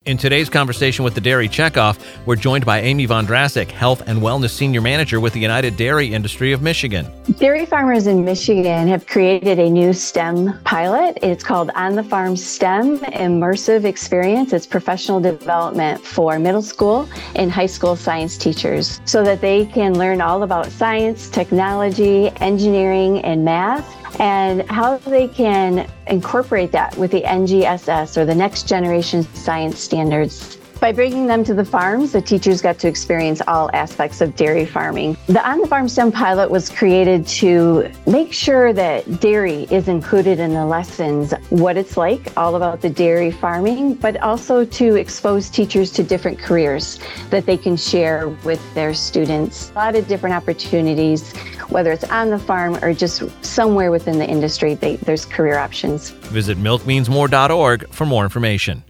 In today's conversation with the Dairy Checkoff, we're joined by Amy Vondrasek, Health and Wellness Senior Manager with the United Dairy Industry of Michigan. Dairy farmers in Michigan have created a new STEM pilot. It's called On the Farm STEM Immersive Experience. It's professional development for middle school and high school science teachers so that they can learn all about science, technology, engineering, and math, and how they can incorporate that with the NGSS, or the Next Generation Science Standards. By bringing them to the farms, the teachers got to experience all aspects of dairy farming. The On the Farm STEM pilot was created to make sure that dairy is included in the lessons, what it's like, all about the dairy farming, but also to expose teachers to different careers that they can share with their students. A lot of different opportunities, whether it's on the farm or just somewhere within the industry, there's career options. Visit milkmeansmore.org for more information.